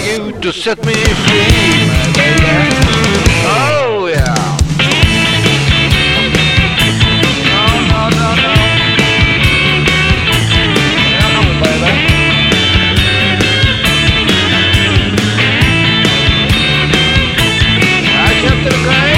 you to set me free, my baby. Oh yeah. No, no, no, no. Yeah, no, baby. I jump to the grave.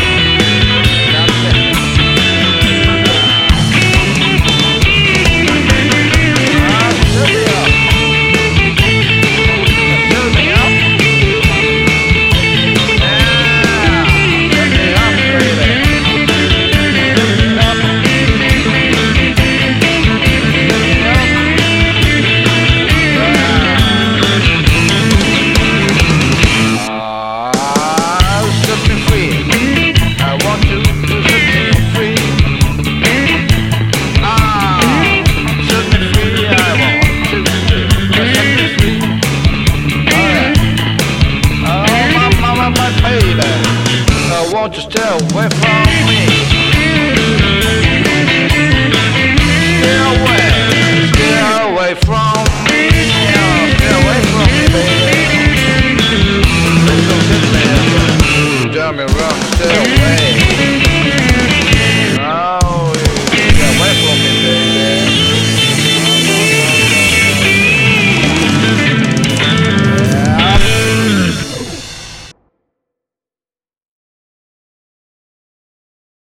Won't you stay away from